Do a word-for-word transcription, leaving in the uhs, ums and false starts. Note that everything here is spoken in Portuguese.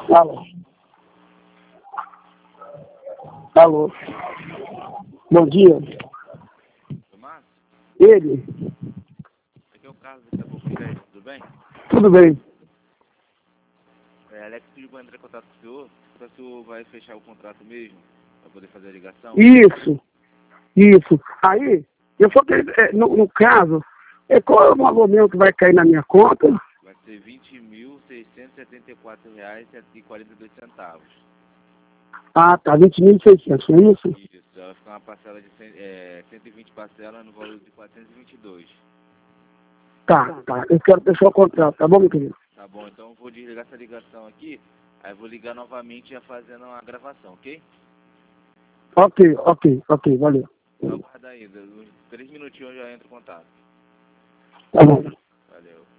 Alô. Alô. Bom dia. Tomás? Ele? Aqui é o Carlos da Popocast, tudo bem? Tudo bem. É, Alex pediu para entrar em contato com o senhor, para o senhor vai fechar o contrato mesmo, para poder fazer a ligação? Isso. Isso. Aí, eu só queria, é, no, no caso, é, qual é o valor mesmo que vai cair na minha conta? Vai ser vinte mil seiscentos e setenta e quatro reais e quarenta e dois centavos. Ah, tá, vinte mil e seiscentos, não é isso? Isso, vai ficar uma parcela de cem, é, cento e vinte parcelas no valor de quatrocentos e vinte e dois. Tá, tá. Eu quero fechar o contrato, tá bom, meu querido? Tá bom, então eu vou desligar essa ligação aqui, aí eu vou ligar novamente já fazendo a gravação, ok? Ok, ok, ok, valeu. Só aguardar ainda, uns três minutinhos eu já entro em contato. Tá bom. Valeu.